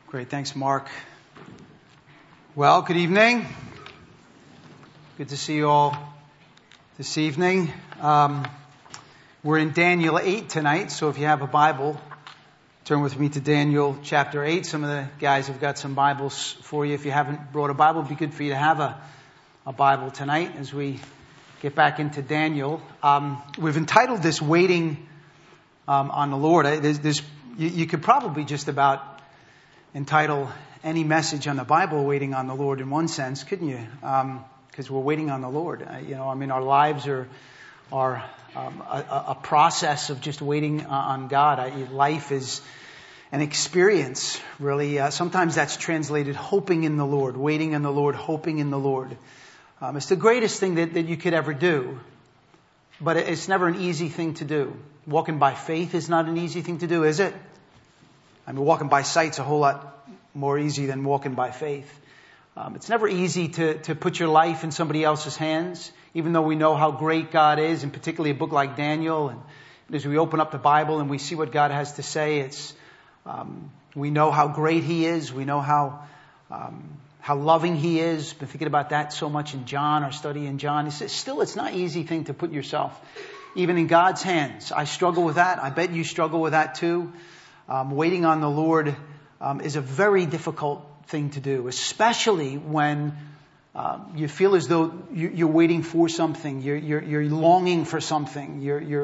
Great. Thanks, Mark. Well, good evening. Good to see you all this evening. We're in Daniel 8 tonight, so if you have a Bible, turn with me to Daniel chapter 8. Some of the guys have got some Bibles for you. If you haven't brought a Bible, it'd be good for you to have a Bible tonight as we get back into Daniel. We've entitled this Waiting on the Lord. You could probably just about entitle any message on the Bible Waiting on the Lord in one sense, couldn't you? Because we're waiting on the Lord. Our lives are a process of just waiting on God. Life is an experience, really. Sometimes that's translated hoping in the Lord, waiting on the Lord, hoping in the Lord. It's the greatest thing that you could ever do, but it's never an easy thing to do. Walking by faith is not an easy thing to do, is it? Walking by sight's a whole lot more easy than walking by faith. It's never easy to put your life in somebody else's hands, even though we know how great God is, and particularly a book like Daniel. And as we open up the Bible and we see what God has to say, we know how great He is. We know how loving He is. Been thinking about that so much in John, our study in John. It's not an easy thing to put yourself even in God's hands. I struggle with that. I bet you struggle with that too. Waiting on the Lord is a very difficult thing to do, especially when you feel as though you're waiting for something, you're longing for something,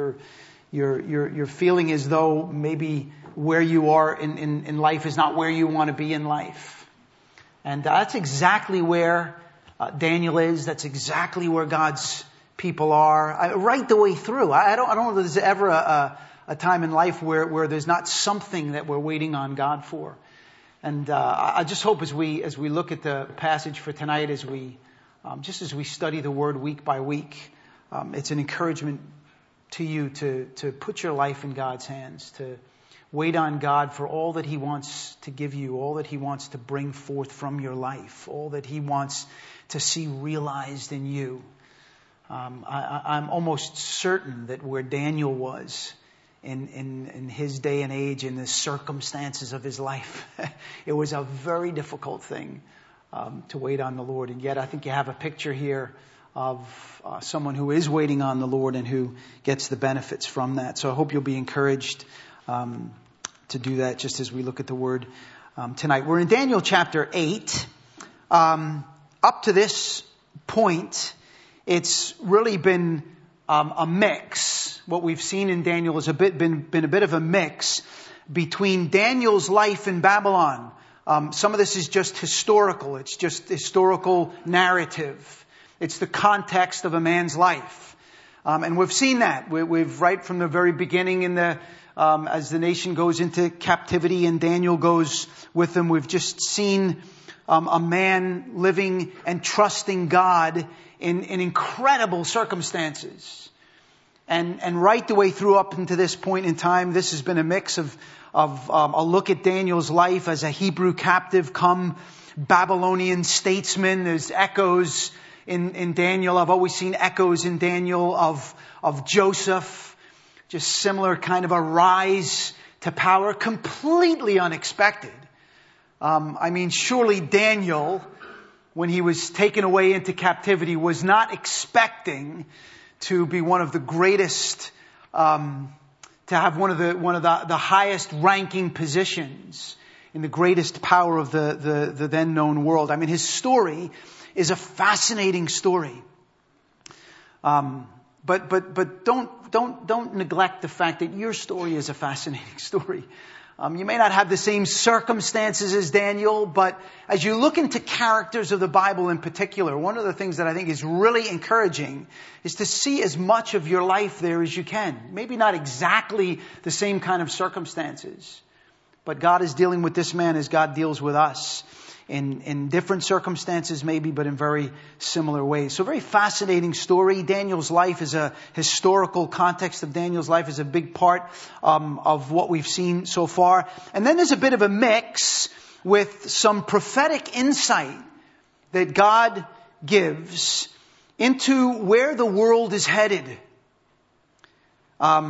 you're feeling as though maybe where you are in life is not where you want to be in life. And that's exactly where Daniel is. That's exactly where God's people are, right the way through. I don't know if there's ever a time in life where there's not something that we're waiting on God for. And I just hope as we look at the passage for tonight, as we study the Word week by week, it's an encouragement to you to put your life in God's hands, to wait on God for all that He wants to give you, all that He wants to bring forth from your life, all that He wants to see realized in you. I'm almost certain that where Daniel was in his day and age, in the circumstances of his life, it was a very difficult thing to wait on the Lord. And yet I think you have a picture here of someone who is waiting on the Lord and who gets the benefits from that. So I hope you'll be encouraged to do that just as we look at the Word tonight. We're in Daniel chapter 8. Up to this point, it's really been a mix. What we've seen in Daniel has been a bit of a mix between Daniel's life in Babylon. Some of this is just historical. It's just historical narrative. It's the context of a man's life. And we've seen that. We've right from the very beginning as the nation goes into captivity and Daniel goes with them, we've just seen a man living and trusting God in incredible circumstances. And right the way through up into this point in time, this has been a mix of a look at Daniel's life as a Hebrew captive come Babylonian statesman. There's echoes in Daniel. I've always seen echoes in Daniel of Joseph. Just similar kind of a rise to power, completely unexpected. Surely Daniel, when he was taken away into captivity, was not expecting to be one of the greatest, to have one of the highest ranking positions in the greatest power of the then known world. His story is a fascinating story. But don't neglect the fact that your story is a fascinating story. You may not have the same circumstances as Daniel, but as you look into characters of the Bible in particular, one of the things that I think is really encouraging is to see as much of your life there as you can. Maybe not exactly the same kind of circumstances, but God is dealing with this man as God deals with us. In different circumstances maybe, but in very similar ways. So very fascinating story. Daniel's life is a historical context of Daniel's life is a big part of what we've seen so far. And then there's a bit of a mix with some prophetic insight that God gives into where the world is headed.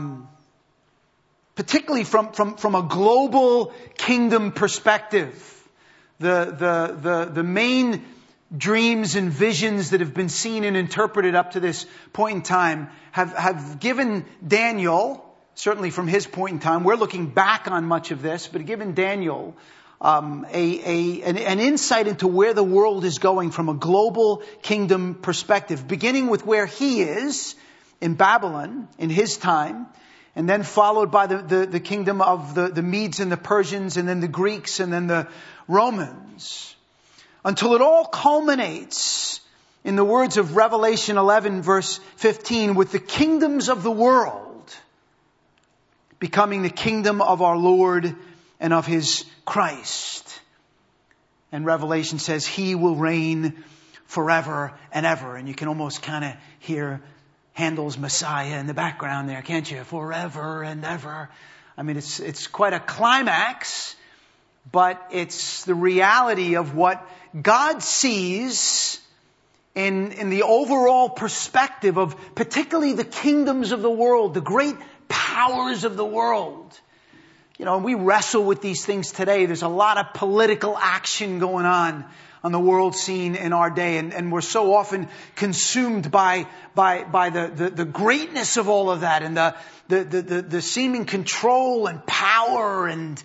Particularly from a global kingdom perspective. The main dreams and visions that have been seen and interpreted up to this point in time have given Daniel, certainly from his point in time, we're looking back on much of this, but given Daniel an insight into where the world is going from a global kingdom perspective, beginning with where he is in Babylon in his time, and then followed by the kingdom of the Medes and the Persians, and then the Greeks, and then the Romans, until it all culminates, in the words of Revelation 11 verse 15, with the kingdoms of the world becoming the kingdom of our Lord and of His Christ. And Revelation says He will reign forever and ever. And you can almost kind of hear Handel's Messiah in the background there, can't you? Forever and ever. I mean, it's quite a climax, but it's the reality of what God sees in the overall perspective of particularly the kingdoms of the world, the great powers of the world. You know, we wrestle with these things today. There's a lot of political action going on the world scene in our day, and we're so often consumed by the greatness of all of that, and the seeming control and power and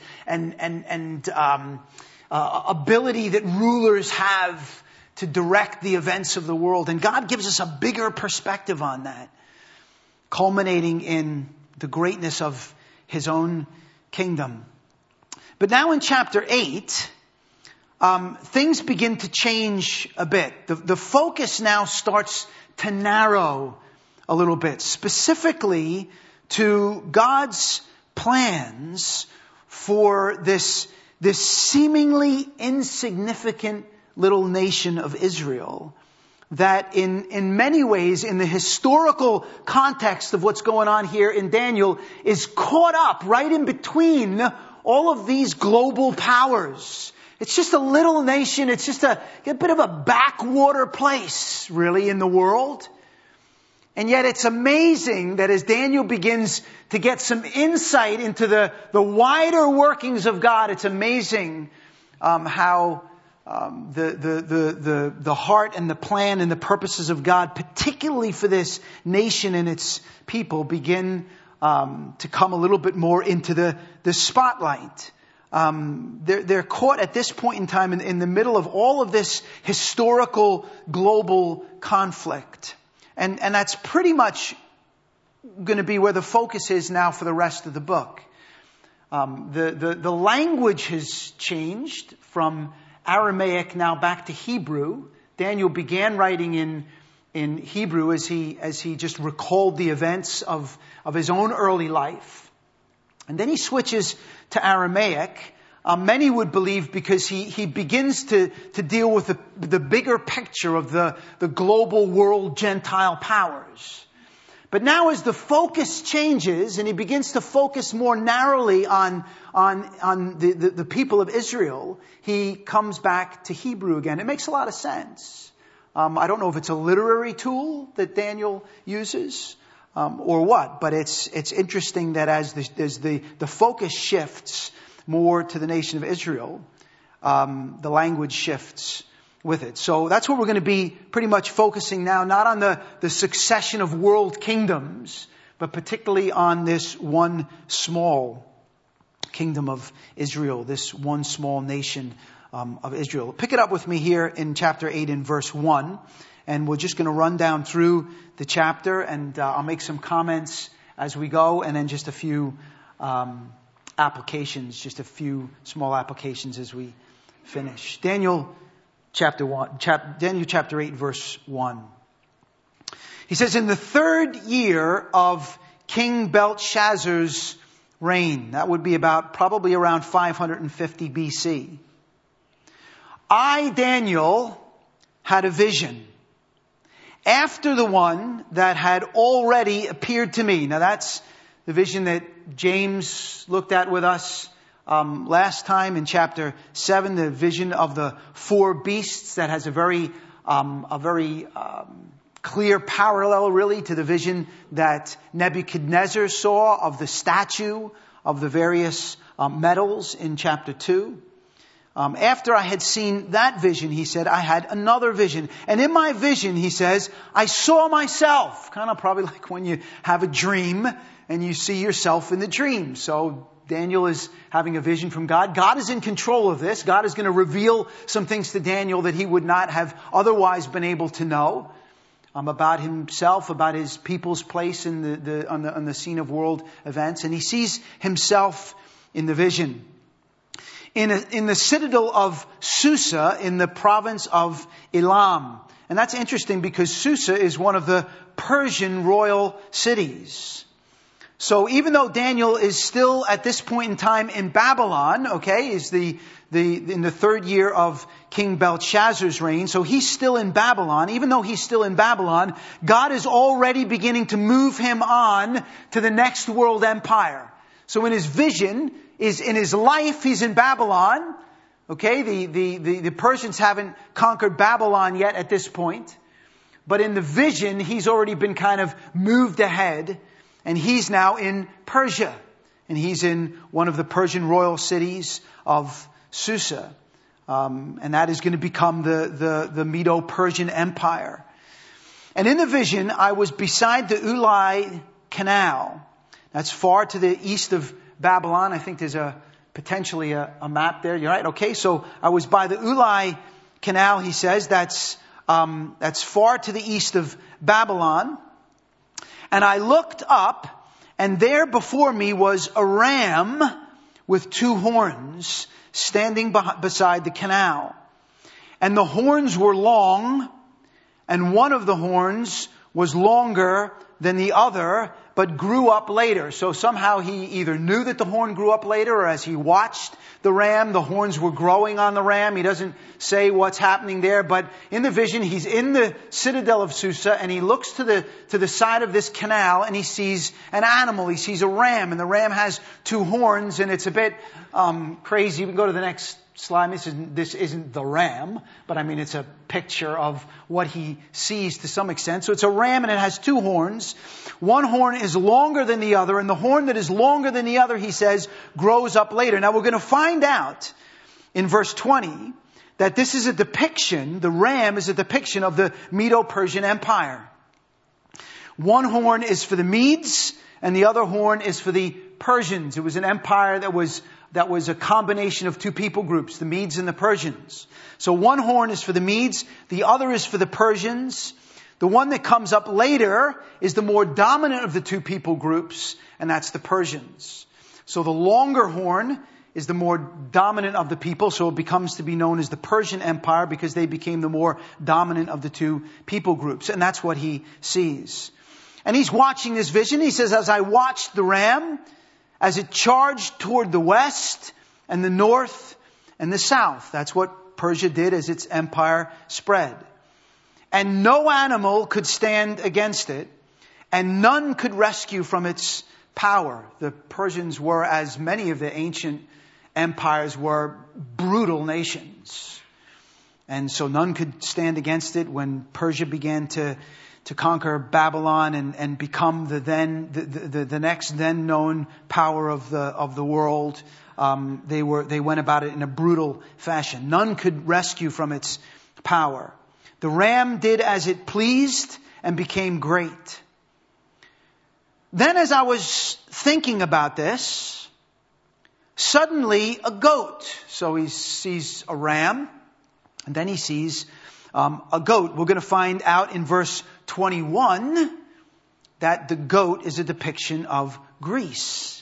ability that rulers have to direct the events of the world. And God gives us a bigger perspective on that, culminating in the greatness of His own kingdom. But now in chapter 8, things begin to change a bit. The focus now starts to narrow a little bit, specifically to God's plans for this seemingly insignificant little nation of Israel that in many ways, in the historical context of what's going on here in Daniel, is caught up right in between all of these global powers. It's just a little nation. It's just a bit of a backwater place, really, in the world. And yet it's amazing that as Daniel begins to get some insight into the wider workings of God, it's amazing how the heart and the plan and the purposes of God, particularly for this nation and its people, begin to come a little bit more into the spotlight. They're caught at this point in time in the middle of all of this historical global conflict. And that's pretty much going to be where the focus is now for the rest of the book. The language has changed from Aramaic now back to Hebrew. Daniel began writing in Hebrew as he just recalled the events of his own early life. And then he switches to Aramaic. Many would believe because he begins to deal with the bigger picture of the global world Gentile powers. But now as the focus changes and he begins to focus more narrowly on the people of Israel, he comes back to Hebrew again. It makes a lot of sense. I don't know if it's a literary tool that Daniel uses or what, but it's interesting that as the focus shifts more to the nation of Israel, the language shifts with it. So that's what we're going to be pretty much focusing now, not on the succession of world kingdoms, but particularly on this one small kingdom of Israel, this one small nation of Israel. Pick it up with me here in chapter 8 in verse 1, and we're just going to run down through the chapter, and I'll make some comments as we go, and then just a few applications, just a few small applications as we finish. Daniel chapter 8, verse 1. He says, in the third year of King Belshazzar's reign, that would be probably around 550 BC, I, Daniel, had a vision after the one that had already appeared to me. Now that's the vision that James looked at with us last time in chapter 7, the vision of the four beasts that has a very clear parallel really to the vision that Nebuchadnezzar saw of the statue of the various metals in chapter 2. After I had seen that vision, he said, I had another vision. And in my vision, he says, I saw myself. Kind of probably like when you have a dream and you see yourself in the dream. So Daniel is having a vision from God. God is in control of this. God is going to reveal some things to Daniel that he would not have otherwise been able to know about himself, about his people's place in on the scene of world events. And he sees himself in the vision. In the citadel of Susa in the province of Elam. And that's interesting because Susa is one of the Persian royal cities. So even though Daniel is still at this point in time in Babylon, is in the third year of King Belshazzar's reign, so he's still in Babylon. Even though he's still in Babylon, God is already beginning to move him on to the next world empire. So in his vision, in his life, he's in Babylon. The Persians haven't conquered Babylon yet at this point. But in the vision, he's already been kind of moved ahead. And he's now in Persia. And he's in one of the Persian royal cities of Susa. And that is going to become the Medo-Persian Empire. And in the vision, I was beside the Ulai Canal. That's far to the east of Babylon. I think there's potentially a map there. You're right. Okay, so I was by the Ulai Canal, he says. That's far to the east of Babylon. And I looked up, and there before me was a ram with two horns standing beside the canal. And the horns were long, and one of the horns was longer than the other, but grew up later. So somehow he either knew that the horn grew up later, or as he watched the ram, the horns were growing on the ram. He doesn't say what's happening there, but in the vision, he's in the citadel of Susa, and he looks to the side of this canal, and he sees an animal. He sees a ram, and the ram has two horns, and it's a bit crazy. You can go to the next slide. This isn't the ram, but I mean it's a picture of what he sees to some extent. So it's a ram, and it has two horns. One horn is longer than the other, and the horn that is longer than the other, he says, grows up later. Now we're going to find out in verse 20 that this is a depiction, the ram is a depiction of the Medo-Persian Empire. One horn is for the Medes, and the other horn is for the Persians. It was an empire that was a combination of two people groups, the Medes and the Persians. So one horn is for the Medes, the other is for the Persians. The one that comes up later is the more dominant of the two people groups, and that's the Persians. So the longer horn is the more dominant of the people, so it becomes to be known as the Persian Empire because they became the more dominant of the two people groups. And that's what he sees. And he's watching this vision. He says, as I watched the ram, as it charged toward the west and the north and the south. That's what Persia did as its empire spread. And no animal could stand against it, and none could rescue from its power. The Persians were, as many of the ancient empires were, brutal nations. And so none could stand against it when Persia began to conquer Babylon and become the next then known power of the world. They went about it in a brutal fashion. None could rescue from its power. The ram did as it pleased and became great. Then as I was thinking about this, suddenly a goat. So he sees a ram, and then he sees a goat. We're going to find out in verse 21 that the goat is a depiction of Greece.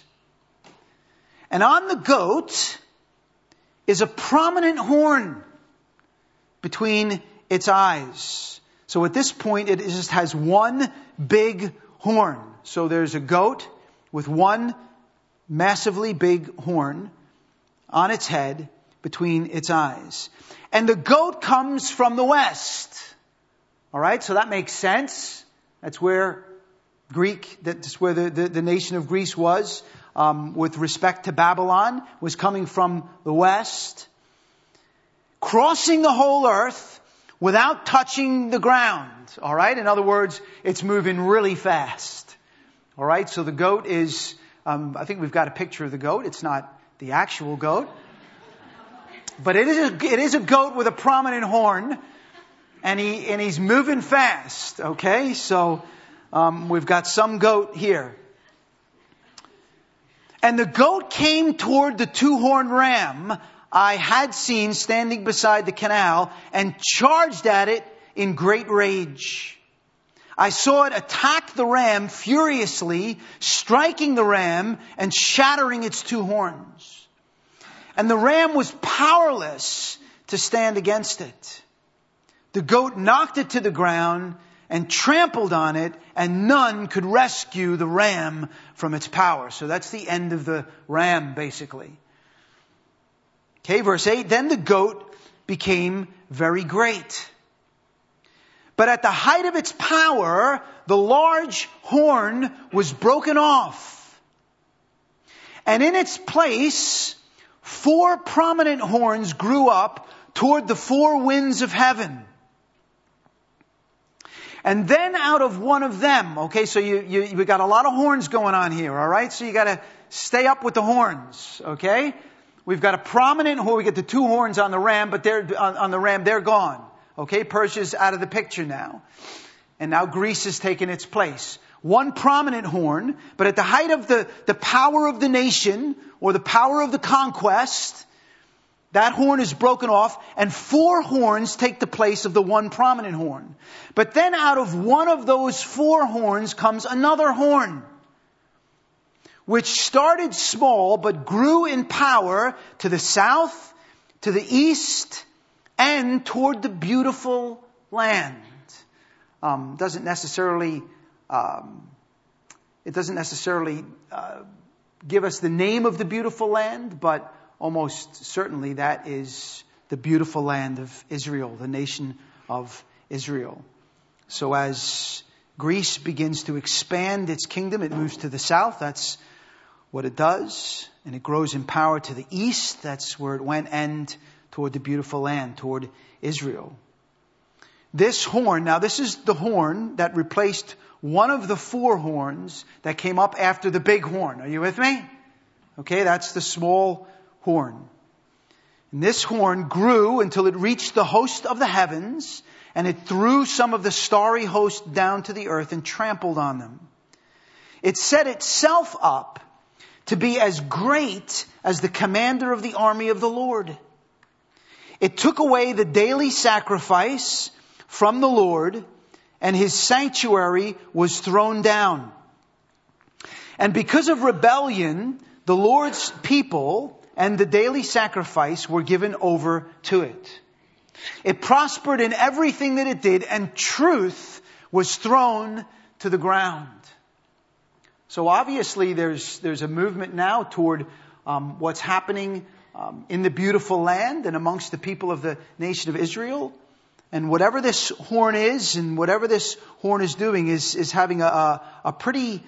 And on the goat is a prominent horn between its eyes. So at this point, it just has one big horn. So there's a goat with one massively big horn on its head between its eyes. And the goat comes from the west. All right, so that makes sense. That's where that's where the nation of Greece was, with respect to Babylon, was coming from the west. Crossing the whole earth without touching the ground. All right, in other words, it's moving really fast. All right, so the goat is, I think we've got a picture of the goat. It's not the actual goat. But it is a goat with a prominent horn, and he's moving fast. Okay, so we've got some goat here. And the goat came toward the two-horned ram I had seen standing beside the canal and charged at it in great rage. I saw it attack the ram furiously, striking the ram and shattering its two horns. And the ram was powerless to stand against it. The goat knocked it to the ground and trampled on it, and none could rescue the ram from its power. So that's the end of the ram, basically. Okay, verse 8, then the goat became very great. But at the height of its power, the large horn was broken off. And in its place, 4 prominent horns grew up toward the 4 winds of heaven. And then out of one of them, okay, so we got a lot of horns going on here, all right? So you got to stay up with the horns, okay? We've got a prominent horn. We get the 2 horns on the ram, but they're gone. Okay, Persia's out of the picture now. And now Greece has taken its place. 1 prominent horn, but at the height of the power of the nation, or the power of the conquest, that horn is broken off, and 4 horns take the place of the 1 prominent horn. But then out of one of those 4 horns comes another horn, which started small, but grew in power to the south, to the east, and toward the beautiful land. It doesn't necessarily give us the name of the beautiful land, but almost certainly that is the beautiful land of Israel, the nation of Israel. So as Greece begins to expand its kingdom, it moves to the south. That's what it does. And it grows in power to the east. That's where it went, and toward the beautiful land, toward Israel. This horn, now this is the horn that replaced one of the 4 horns that came up after the big horn. Are you with me? Okay, that's the small horn. And this horn grew until it reached the host of the heavens, and it threw some of the starry host down to the earth and trampled on them. It set itself up to be as great as the commander of the army of the Lord. It took away the daily sacrifice from the Lord, and his sanctuary was thrown down. And because of rebellion, the Lord's people and the daily sacrifice were given over to it. It prospered in everything that it did, and truth was thrown to the ground. So obviously there's a movement now toward what's happening in the beautiful land and amongst the people of the nation of Israel. And whatever this horn is, and whatever this horn is doing, is having a pretty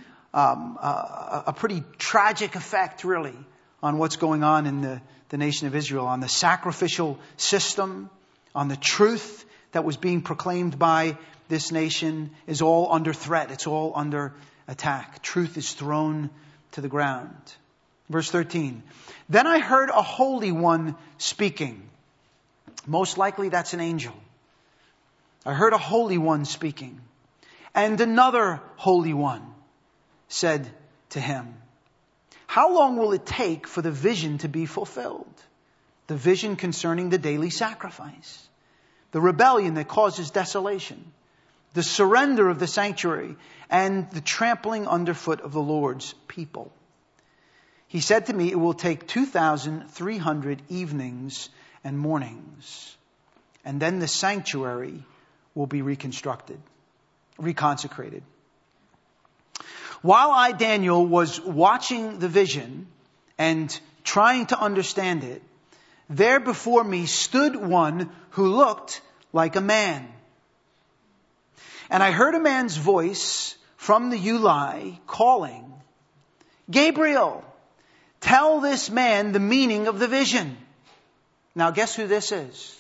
tragic effect, really, on what's going on in the nation of Israel, on the sacrificial system, on the truth that was being proclaimed by this nation is all under threat. It's all under attack. Truth is thrown to the ground. Verse 13. Then I heard a holy one speaking. Most likely that's an angel. I heard a holy one speaking. And another holy one said to him, how long will it take for the vision to be fulfilled? The vision concerning the daily sacrifice, the rebellion that causes desolation, the surrender of the sanctuary, and the trampling underfoot of the Lord's people. He said to me, it will take 2,300 evenings and mornings, and then the sanctuary will be reconsecrated. While I, Daniel, was watching the vision and trying to understand it, there before me stood one who looked like a man. And I heard a man's voice from the Ulai calling, Gabriel, tell this man the meaning of the vision. Now guess who this is?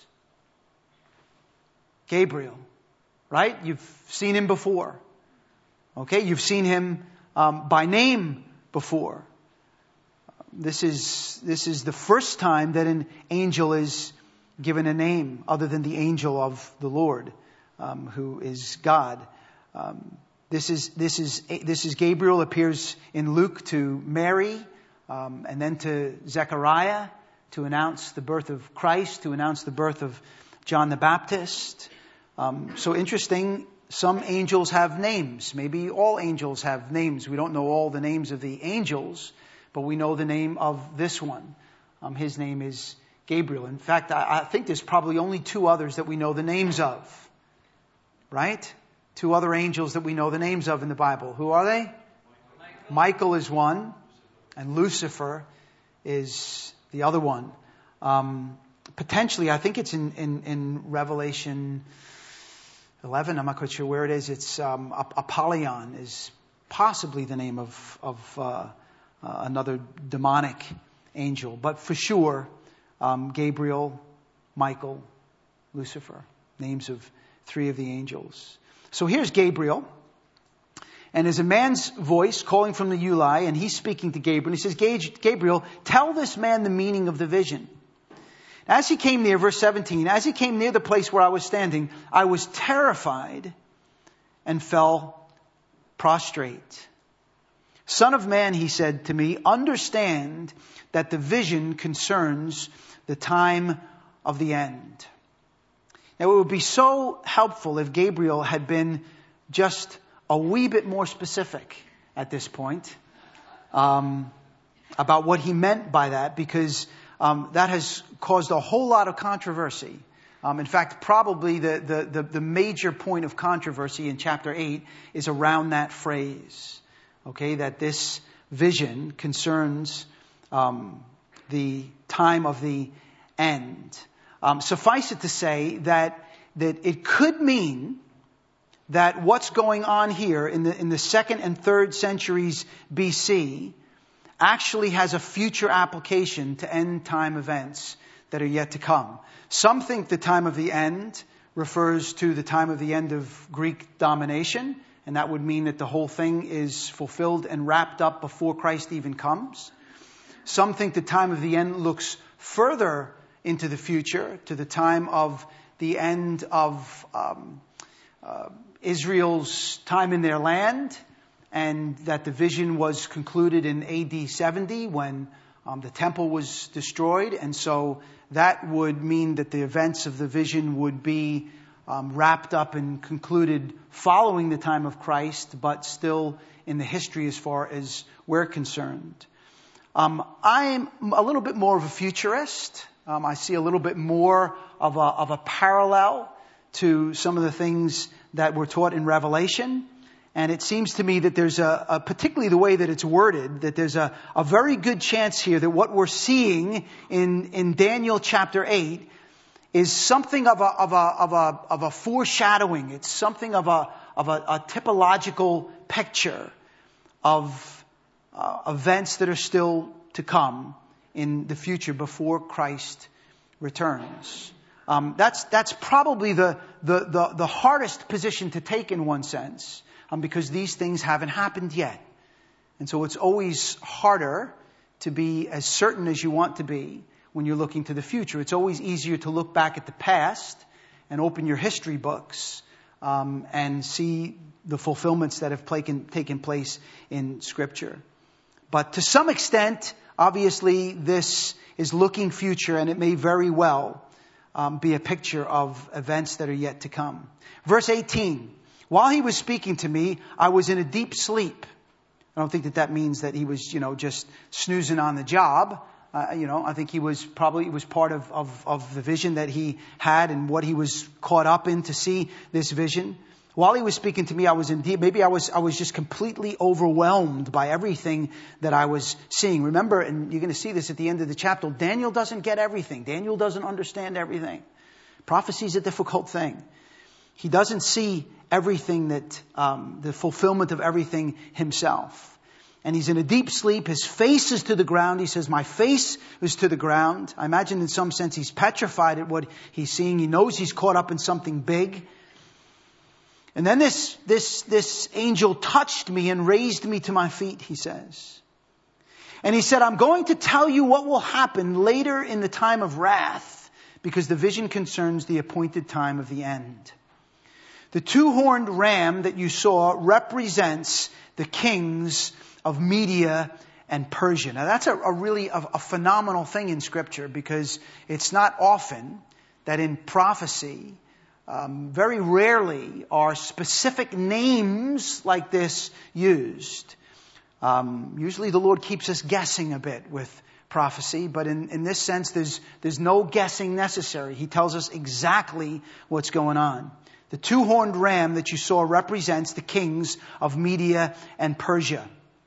Gabriel, right? You've seen him before. Okay, you've seen him by name before. This is the first time that an angel is given a name other than the angel of the Lord, who is God. This is Gabriel, appears in Luke to Mary, and then to Zechariah to announce the birth of Christ, to announce the birth of John the Baptist. So interesting, some angels have names. Maybe all angels have names. We don't know all the names of the angels, but we know the name of this one. His name is Gabriel. In fact, I think there's probably only two others that we know the names of. Right? Two other angels that we know the names of in the Bible. Who are they? Michael is one, and Lucifer is the other one. Potentially, I think it's in Revelation 11. I'm not quite sure where it is. It's Apollyon is possibly the name of another demonic angel. But for sure, Gabriel, Michael, Lucifer, names of three of the angels. So here's Gabriel. And there's a man's voice calling from the Uli, and he's speaking to Gabriel. He says, Gabriel, tell this man the meaning of the vision. As he came near, verse 17, as he came near the place where I was standing, I was terrified and fell prostrate. Son of man, he said to me, understand that the vision concerns the time of the end. Now, it would be so helpful if Gabriel had been just a wee bit more specific at this point about what he meant by that, because that has caused a whole lot of controversy. In fact, probably the major point of controversy in chapter 8 is around that phrase. Okay, that this vision concerns the time of the end. Suffice it to say that it could mean that what's going on here in the 2nd and 3rd centuries BC actually has a future application to end time events that are yet to come. Some think the time of the end refers to the time of the end of Greek domination, and that would mean that the whole thing is fulfilled and wrapped up before Christ even comes. Some think the time of the end looks further into the future, to the time of the end of Israel's time in their land, and that the vision was concluded in AD 70 when the temple was destroyed. And so that would mean that the events of the vision would be wrapped up and concluded following the time of Christ, but still in the history as far as we're concerned. I'm a little bit more of a futurist. I see a little bit more of a parallel to some of the things that were taught in Revelation. And it seems to me that there's particularly the way that it's worded, that there's a very good chance here that what we're seeing in Daniel chapter 8 is something of a foreshadowing. It's something of a typological picture of events that are still to come in the future before Christ returns. That's probably the hardest position to take in one sense, because these things haven't happened yet. And so it's always harder to be as certain as you want to be when you're looking to the future. It's always easier to look back at the past and open your history books and see the fulfillments that have taken place in Scripture. But to some extent, obviously, this is looking future, and it may very well be a picture of events that are yet to come. Verse 18, while he was speaking to me, I was in a deep sleep. I don't think that means that he was, just snoozing on the job. I think it was part of the vision that he had and what he was caught up in to see this vision. While he was speaking to me, I was maybe I was just completely overwhelmed by everything that I was seeing. Remember, and you're going to see this at the end of the chapter, Daniel doesn't get everything. Daniel doesn't understand everything. Prophecy is a difficult thing. He doesn't see everything that, the fulfillment of everything himself. And he's in a deep sleep. His face is to the ground. He says, my face is to the ground. I imagine in some sense he's petrified at what he's seeing. He knows he's caught up in something big. And then this angel touched me and raised me to my feet, he says. And he said, I'm going to tell you what will happen later in the time of wrath, because the vision concerns the appointed time of the end. The two-horned ram that you saw represents the kings of Media and Persia. Now that's a really phenomenal thing in Scripture, because it's not often that in prophecy, very rarely are specific names like this used. Usually the Lord keeps us guessing a bit with prophecy, but in this sense, there's no guessing necessary. He tells us exactly what's going on. The two-horned ram that you saw represents the kings of Media and Persia.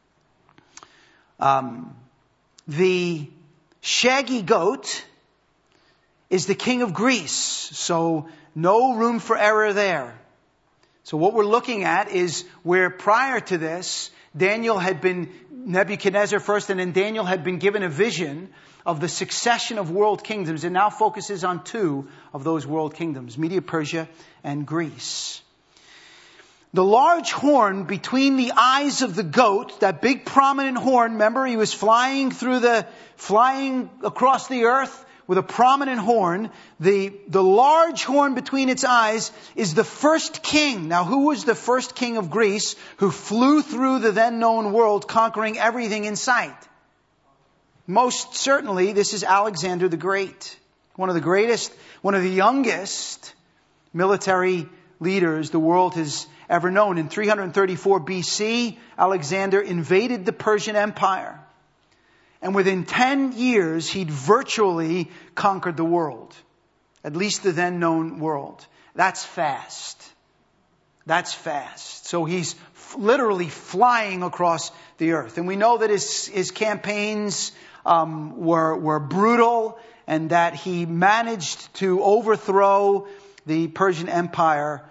The shaggy goat is the king of Greece, so no room for error there. So what we're looking at is where prior to this, Nebuchadnezzar first, and then Daniel had been given a vision of the succession of world kingdoms. It now focuses on two of those world kingdoms, Media, Persia, and Greece. The large horn between the eyes of the goat, that big prominent horn, remember he was flying across the earth with a prominent horn. The large horn between its eyes is the first king. Now, who was the first king of Greece who flew through the then known world, conquering everything in sight? Most certainly, this is Alexander the Great. One of the greatest, one of the youngest military leaders the world has ever known. In 334 BC, Alexander invaded the Persian Empire. And within 10 years, he'd virtually conquered the world. At least the then known world. That's fast. That's fast. So he's literally flying across the earth. And we know that his campaigns were brutal, and that he managed to overthrow the Persian Empire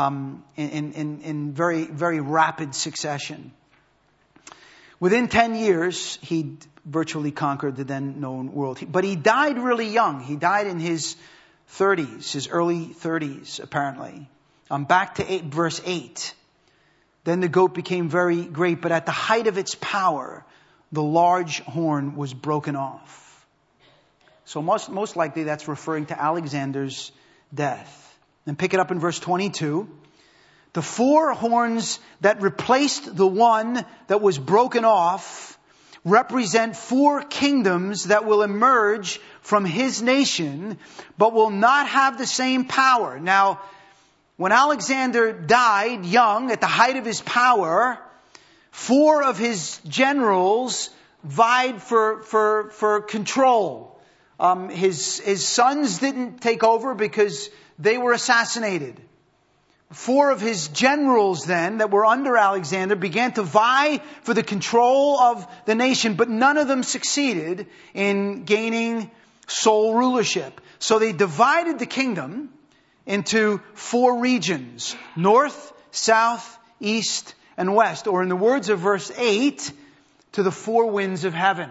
in very, very rapid succession. Within 10 years, he'd virtually conquered the then known world. But he died really young. He died in his 30s, his early 30s, apparently. Back to verse 8. Then the goat became very great, but at the height of its power, the large horn was broken off. So most likely that's referring to Alexander's death. And pick it up in verse 22. The four horns that replaced the one that was broken off represent four kingdoms that will emerge from his nation, but will not have the same power. Now, when Alexander died young, at the height of his power, four of his generals vied for control. His sons didn't take over because they were assassinated. Four of his generals then that were under Alexander began to vie for the control of the nation, but none of them succeeded in gaining sole rulership. So they divided the kingdom into four regions: north, south, east, and west. Or in the words of verse 8, to the four winds of heaven.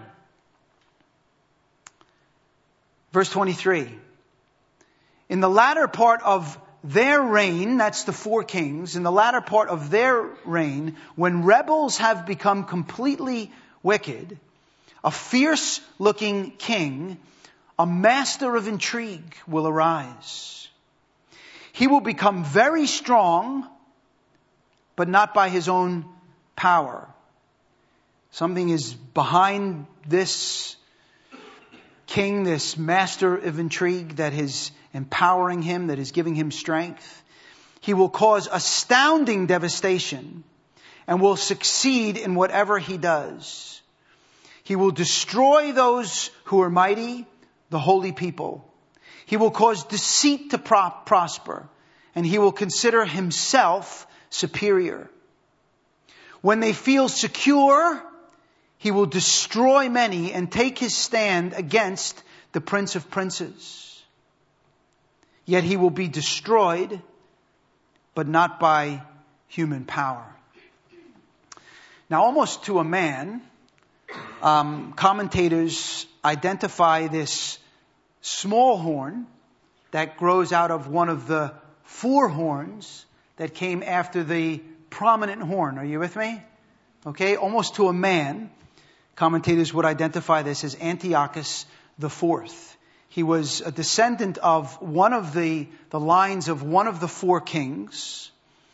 Verse 23. In the latter part of their reign, that's the four kings, in the latter part of their reign, when rebels have become completely wicked, a fierce-looking king, a master of intrigue, will arise. He will become very strong, but not by his own power. Something is behind this king, this master of intrigue, that is empowering him, that is giving him strength. He will cause astounding devastation and will succeed in whatever he does. He will destroy those who are mighty, the holy people. He will cause deceit to prosper, and he will consider himself superior. When they feel secure, he will destroy many and take his stand against the Prince of Princes. Yet he will be destroyed, but not by human power. Now, almost to a man, commentators identify this small horn that grows out of one of the four horns that came after the prominent horn. Are you with me? Okay, almost to a man. Commentators would identify this as Antiochus IV. He was a descendant of one of the lines of one of the four kings,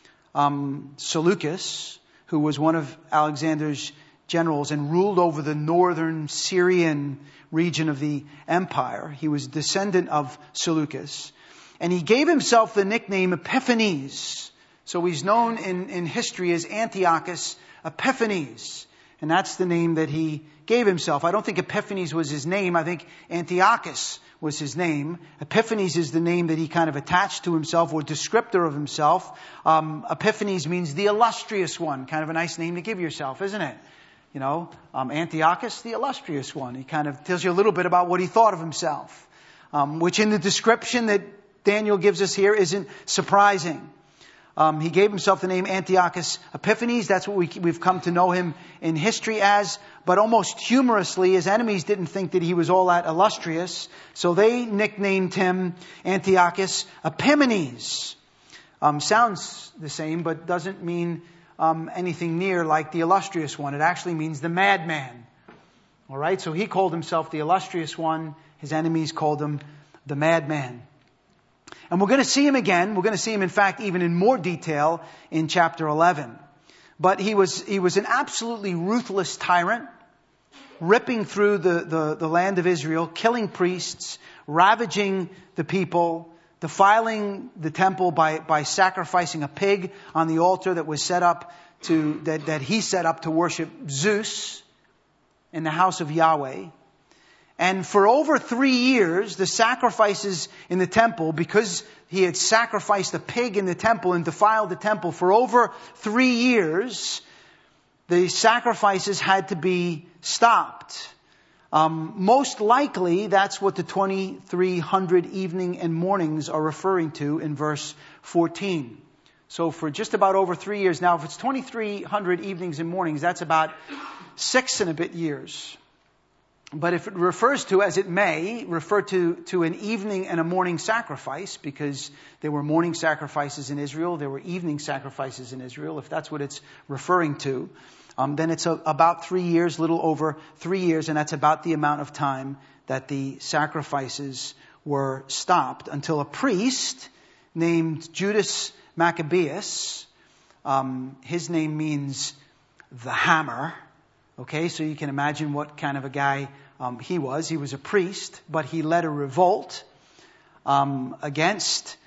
Seleucus, who was one of Alexander's generals and ruled over the northern Syrian region of the empire. He was a descendant of Seleucus. And he gave himself the nickname Epiphanes. So he's known in history as Antiochus Epiphanes. And that's the name that he gave himself. I don't think Epiphanes was his name. I think Antiochus was his name. Epiphanes is the name that he kind of attached to himself, or descriptor of himself. Epiphanes means the illustrious one. Kind of a nice name to give yourself, isn't it? You know, Antiochus, the illustrious one. He kind of tells you a little bit about what he thought of himself, which in the description that Daniel gives us here isn't surprising. He gave himself the name Antiochus Epiphanes. That's what we've come to know him in history as. But almost humorously, his enemies didn't think that he was all that illustrious. So they nicknamed him Antiochus Epimanes. Sounds the same, but doesn't mean anything near like the illustrious one. It actually means the madman. All right, so he called himself the illustrious one. His enemies called him the madman. And we're going to see him again. We're going to see him, in fact, even in more detail in chapter 11. But he was an absolutely ruthless tyrant, ripping through the land of Israel, killing priests, ravaging the people, defiling the temple by sacrificing a pig on the altar that was set up that he set up to worship Zeus in the house of Yahweh. And for over 3 years, the sacrifices in the temple, because he had sacrificed a pig in the temple and defiled the temple, for over 3 years, the sacrifices had to be stopped. Most likely, that's what the 2,300 evening and mornings are referring to in verse 14. So for just about over 3 years. Now, if it's 2,300 evenings and mornings, that's about 6 and a bit years. But if it refers to, as it may, refer to an evening and a morning sacrifice, because there were morning sacrifices in Israel, there were evening sacrifices in Israel, if that's what it's referring to, then it's about 3 years, little over 3 years, and that's about the amount of time that the sacrifices were stopped until a priest named Judas Maccabeus, his name means the hammer. Okay, so you can imagine what kind of a guy he was. He was a priest, but he led a revolt against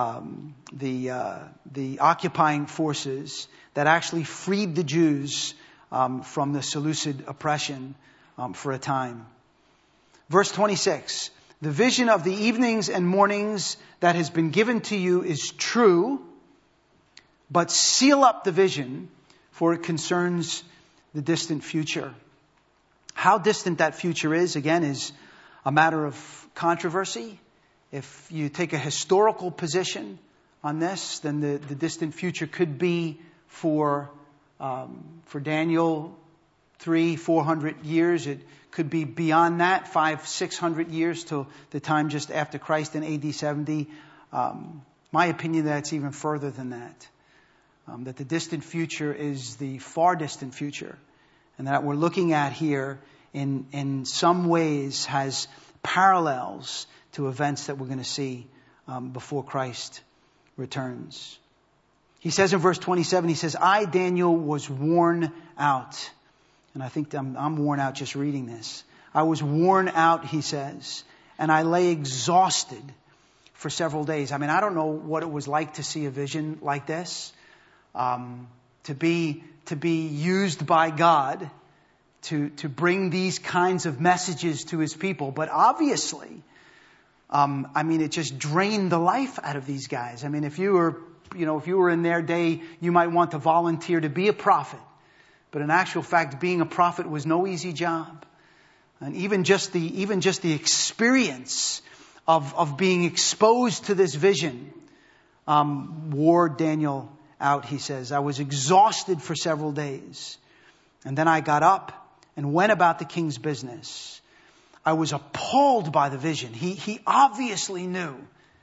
the occupying forces that actually freed the Jews from the Seleucid oppression for a time. Verse 26, the vision of the evenings and mornings that has been given to you is true, but seal up the vision, for it concerns the distant future. How distant that future is, again, is a matter of controversy. If you take a historical position on this, then the distant future could be for Daniel 300-400 years. It could be beyond that, 500-600 years till the time just after Christ in AD 70. My opinion, that's even further than that. That the distant future is the far distant future, and that we're looking at here in some ways has parallels to events that we're going to see before Christ returns. He says in verse 27, he says, I, Daniel, was worn out. And I think I'm worn out just reading this. I was worn out, he says, and I lay exhausted for several days. I mean, I don't know what it was like to see a vision like this. To be used by God to bring these kinds of messages to his people. But obviously, it just drained the life out of these guys. I mean, if you were in their day, you might want to volunteer to be a prophet. But in actual fact, being a prophet was no easy job. And even just the experience of being exposed to this vision wore Daniel out, he says. I was exhausted for several days. And then I got up and went about the king's business. I was appalled by the vision. He obviously knew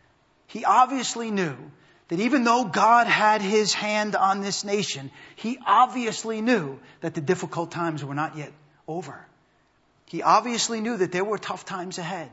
that even though God had his hand on this nation, he obviously knew that the difficult times were not yet over. He obviously knew that there were tough times ahead.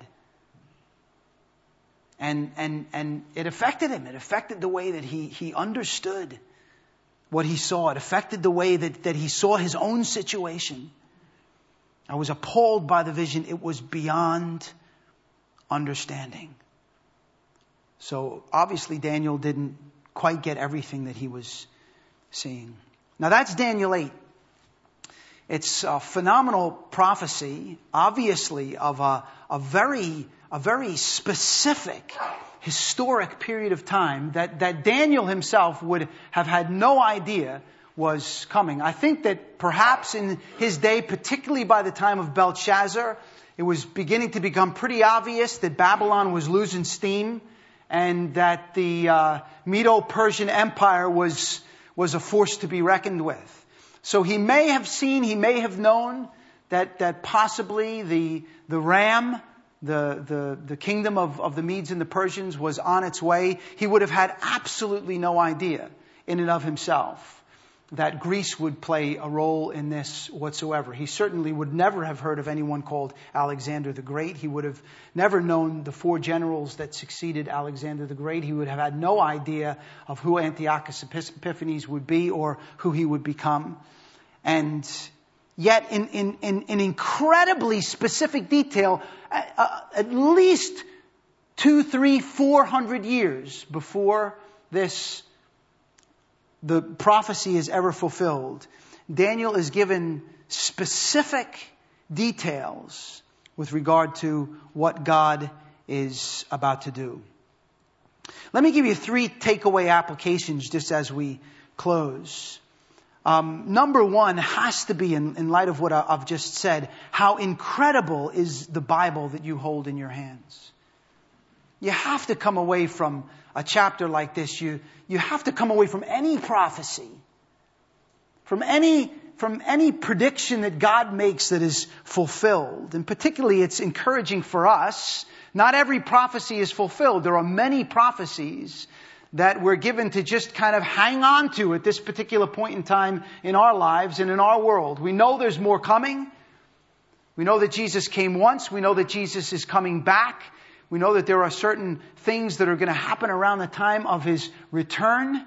And it affected him. It affected the way that he understood what he saw. It affected the way that he saw his own situation. I was appalled by the vision. It was beyond understanding. So obviously Daniel didn't quite get everything that he was seeing. Now that's Daniel 8. It's a phenomenal prophecy, obviously, of a very specific historic period of time that Daniel himself would have had no idea was coming. I think that perhaps in his day, particularly by the time of Belshazzar, it was beginning to become pretty obvious that Babylon was losing steam and that the Medo-Persian Empire was a force to be reckoned with. So he may have seen, he may have known that possibly the ram, the kingdom of the Medes and the Persians was on its way. He would have had absolutely no idea in and of himself that Greece would play a role in this whatsoever. He certainly would never have heard of anyone called Alexander the Great. He would have never known the 4 generals that succeeded Alexander the Great. He would have had no idea of who Antiochus Epiphanes would be or who he would become. And yet in incredibly specific detail, at least 200, 300, 400 years before the prophecy is ever fulfilled, Daniel is given specific details with regard to what God is about to do. Let me give you 3 takeaway applications just as we close. Number 1 has to be, in light of what I've just said, how incredible is the Bible that you hold in your hands. You have to come away from a chapter like this. You have to come away from any prophecy, from any prediction that God makes that is fulfilled. And particularly it's encouraging for us. Not every prophecy is fulfilled. There are many prophecies that we're given to just kind of hang on to at this particular point in time in our lives and in our world. We know there's more coming. We know that Jesus came once. We know that Jesus is coming back. We know that there are certain things that are going to happen around the time of His return.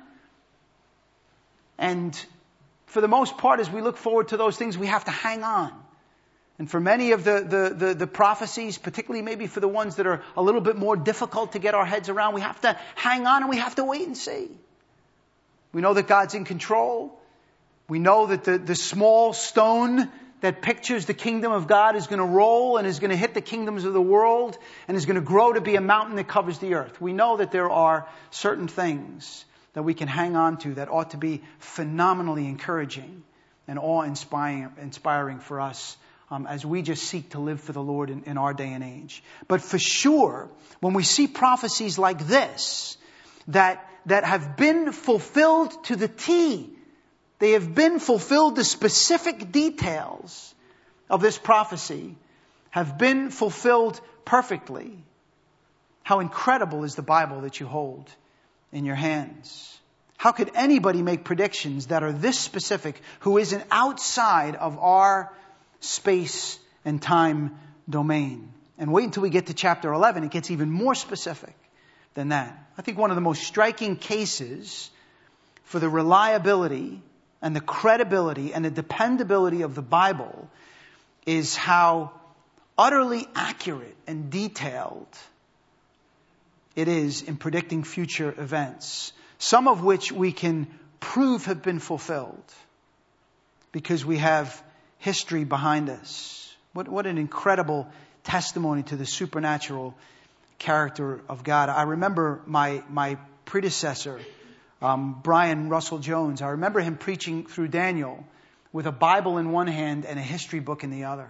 And for the most part, as we look forward to those things, we have to hang on. And for many of the prophecies, particularly maybe for the ones that are a little bit more difficult to get our heads around, we have to hang on and we have to wait and see. We know that God's in control. We know that the small stone that pictures the kingdom of God is going to roll and is going to hit the kingdoms of the world and is going to grow to be a mountain that covers the earth. We know that there are certain things that we can hang on to that ought to be phenomenally encouraging and awe-inspiring for us as we just seek to live for the Lord in our day and age. But for sure, when we see prophecies like this that have been fulfilled to the T, they have been fulfilled, the specific details of this prophecy have been fulfilled perfectly. How incredible is the Bible that you hold in your hands? How could anybody make predictions that are this specific who isn't outside of our space and time domain? And wait until we get to chapter 11. It gets even more specific than that. I think one of the most striking cases for the reliability and the credibility and the dependability of the Bible is how utterly accurate and detailed it is in predicting future events, some of which we can prove have been fulfilled because we have history behind us. What an incredible testimony to the supernatural character of God. I remember my predecessor, Brian Russell Jones. I remember him preaching through Daniel with a Bible in one hand and a history book in the other.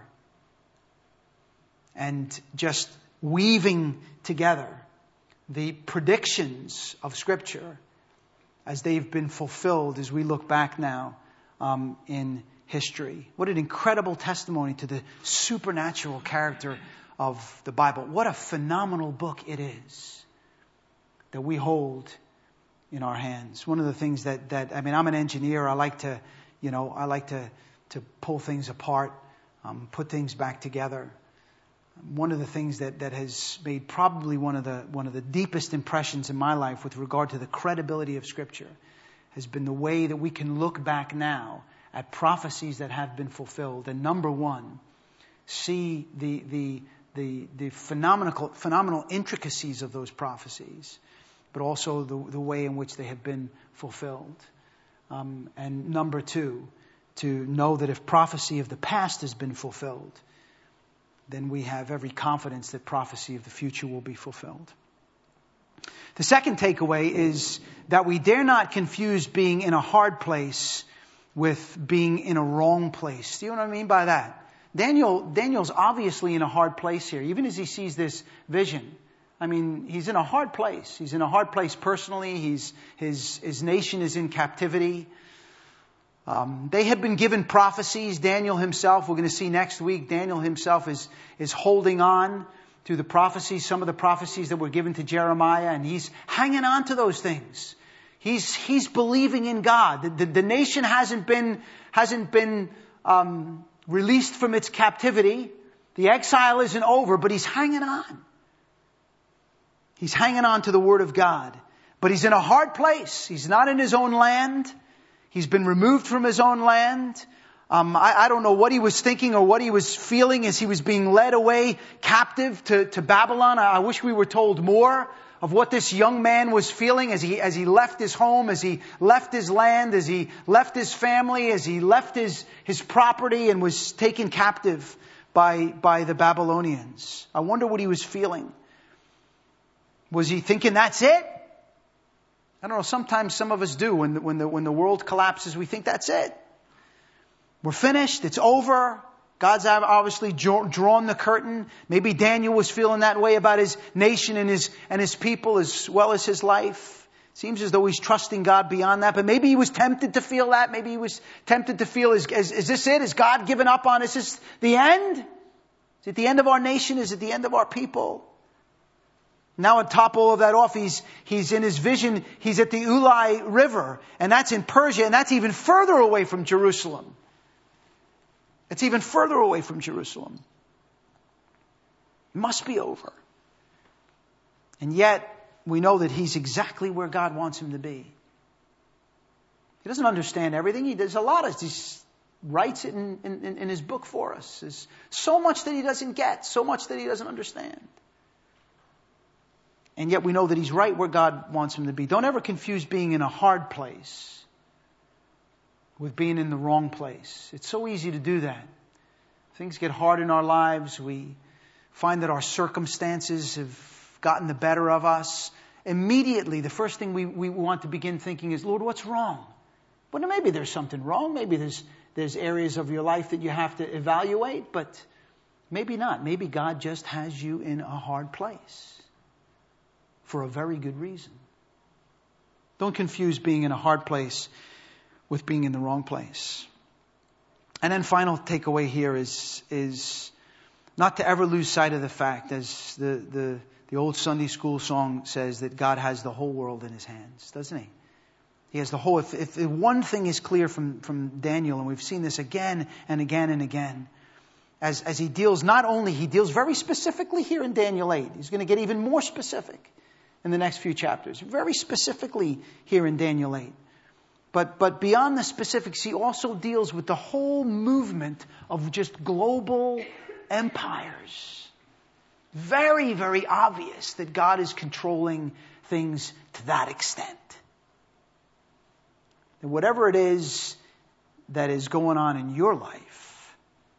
And just weaving together the predictions of Scripture as they've been fulfilled as we look back now in history. What an incredible testimony to the supernatural character of the Bible. What a phenomenal book it is that we hold in our hands. One of the things that I'm an engineer. I like to pull things apart. put things back together. One of the things that has made probably one of the deepest impressions in my life with regard to the credibility of Scripture has been the way that we can look back now at prophecies that have been fulfilled. And number one, see the phenomenal intricacies of those prophecies, but also the way in which they have been fulfilled. And number two, to know that if prophecy of the past has been fulfilled, then we have every confidence that prophecy of the future will be fulfilled. The second takeaway is that we dare not confuse being in a hard place with being in a wrong place. Do you know what I mean by that? Daniel's obviously in a hard place here, even as he sees this vision. I mean, he's in a hard place. He's in a hard place personally. His nation is in captivity. They had been given prophecies. Daniel himself, we're going to see next week, Daniel himself is holding on to the prophecies, some of the prophecies that were given to Jeremiah, and he's hanging on to those things. He's believing in God. The nation hasn't been released from its captivity. The exile isn't over, but he's hanging on. He's hanging on to the Word of God. But he's in a hard place. He's not in his own land. He's been removed from his own land. I don't know what he was thinking or what he was feeling as he was being led away captive to Babylon. I wish we were told more of what this young man was feeling as he left his home, as he left his land, as he left his family, as he left his property and was taken captive by the Babylonians. I wonder what he was feeling. Was he thinking, that's it? I don't know, sometimes some of us do. When the world collapses, we think that's it. We're finished, it's over. God's obviously drawn the curtain. Maybe Daniel was feeling that way about his nation and his people as well as his life. Seems as though he's trusting God beyond that. But maybe he was tempted to feel that. Maybe he was tempted to feel, is this it? Is God given up on us? Is this the end? Is it the end of our nation? Is it the end of our people? Now on top of all of that off, he's in his vision, he's at the Ulai River. And that's in Persia. And that's even further away from Jerusalem. It's even further away from Jerusalem. It must be over. And yet, we know that he's exactly where God wants him to be. He doesn't understand everything. He does a lot of, he writes it in his book for us. There's so much that he doesn't get, so much that he doesn't understand. And yet we know that he's right where God wants him to be. Don't ever confuse being in a hard place with being in the wrong place. It's so easy to do that. Things get hard in our lives. We find that our circumstances have gotten the better of us. Immediately, the first thing we want to begin thinking is, Lord, what's wrong? Well, maybe there's something wrong. Maybe there's areas of your life that you have to evaluate, but maybe not. Maybe God just has you in a hard place for a very good reason. Don't confuse being in a hard place with being in the wrong place. And then final takeaway here is not to ever lose sight of the fact, as the old Sunday school song says, that God has the whole world in his hands, doesn't he? He has the whole, if one thing is clear from Daniel, and we've seen this again and again and again, as he deals, not only he deals very specifically here in Daniel 8, he's going to get even more specific in the next few chapters, very specifically here in Daniel 8. But beyond the specifics, he also deals with the whole movement of just global empires. Very, very obvious that God is controlling things to that extent. And whatever it is that is going on in your life,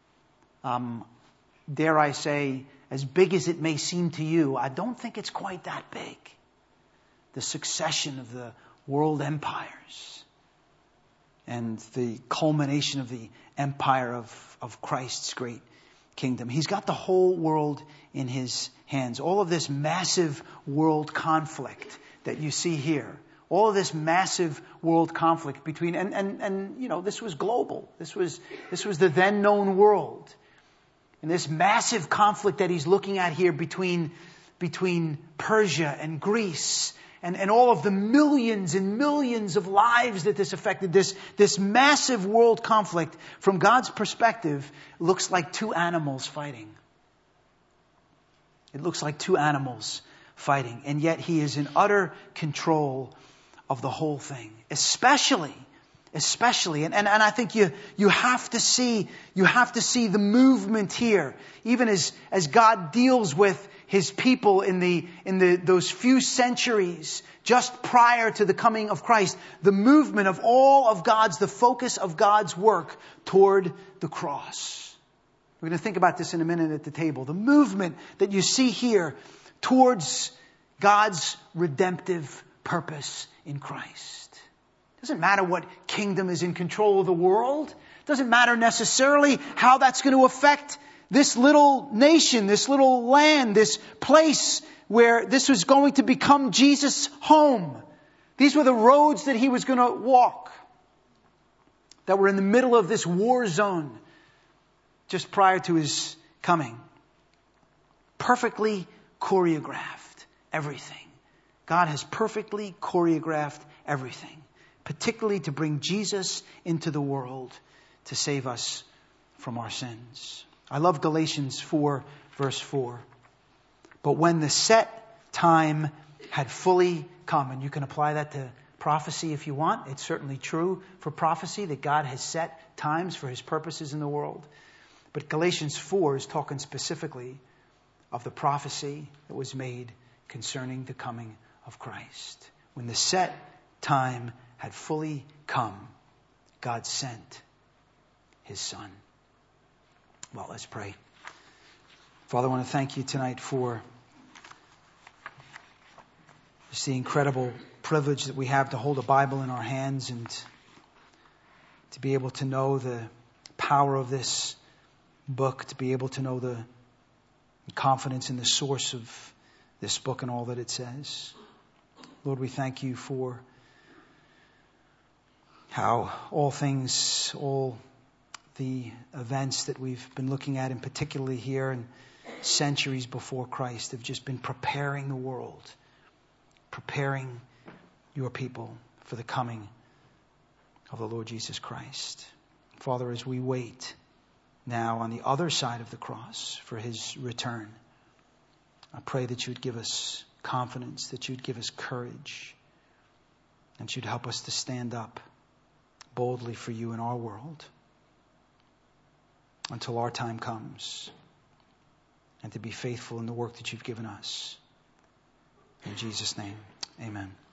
dare I say, as big as it may seem to you, I don't think it's quite that big. The succession of the world empires and the culmination of the empire of Christ's great kingdom. He's got the whole world in his hands. All of this massive world conflict that you see here, all of this massive world conflict between, and you know, this was global. This was the then known world. And this massive conflict that he's looking at here between Persia and Greece and all of the millions and millions of lives that this affected, this massive world conflict, from God's perspective, looks like two animals fighting. It looks like two animals fighting. And yet He is in utter control of the whole thing. Especially. And I think you have to see the movement here. Even as God deals with His people in those few centuries just prior to the coming of Christ, the movement of all of the focus of God's work toward the cross. We're going to think about this in a minute at the table. The movement that you see here towards God's redemptive purpose in Christ. Doesn't matter what kingdom is in control of the world. Doesn't matter necessarily how that's going to affect this little nation, this little land, this place where this was going to become Jesus' home. These were the roads that He was going to walk, that were in the middle of this war zone just prior to His coming. Perfectly choreographed everything. God has perfectly choreographed everything, particularly to bring Jesus into the world to save us from our sins. I love Galatians 4, verse 4. But when the set time had fully come, and you can apply that to prophecy if you want. It's certainly true for prophecy that God has set times for His purposes in the world. But Galatians 4 is talking specifically of the prophecy that was made concerning the coming of Christ. When the set time had fully come, God sent His Son. Well, let's pray. Father, I want to thank You tonight for just the incredible privilege that we have to hold a Bible in our hands and to be able to know the power of this book, to be able to know the confidence in the source of this book and all that it says. Lord, we thank You for how all things, all the events that we've been looking at, and particularly here in centuries before Christ, have just been preparing the world, preparing Your people for the coming of the Lord Jesus Christ. Father, as we wait now on the other side of the cross for His return, I pray that You would give us confidence, that You would give us courage, and You'd help us to stand up boldly for You in our world until our time comes, and to be faithful in the work that You've given us. In Jesus' name, amen.